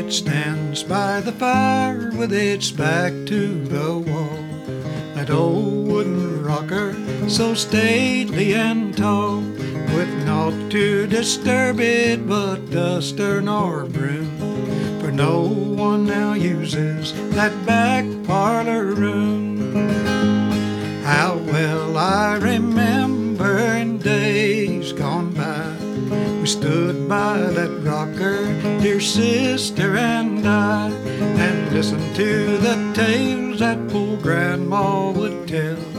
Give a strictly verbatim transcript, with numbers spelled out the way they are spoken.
It stands by the fire with its back to the wall. That old wooden rocker, so stately and tall, with naught to disturb it but duster nor broom. For no one now uses that back parlor room. How well I remember in days gone by, we stood by that rocker, dear sister and I, and listened to the tales that poor grandma would tell